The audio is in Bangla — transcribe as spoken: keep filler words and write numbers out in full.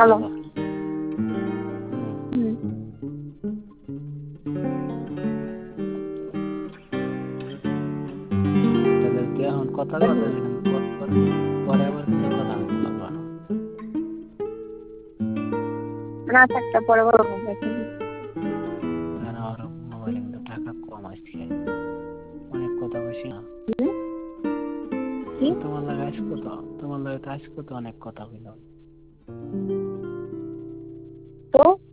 ভালো। হলো। হুম। তাহলে তুই এখন কথা কর, তাহলে কিন্তু পর- পর- পরে আবার কিন্তু কথা হইতে লাগবে না। না থাকতে পরে বলো না। কারণ আমার মোবাইলে কিন্তু টাকা কম আসছে, অনেক কথা বলছি না। হুম? কি? তো তোমার লাগে আজকে তো তোমার লাগে তো আজকে তো অনেক কথা বললাম। তো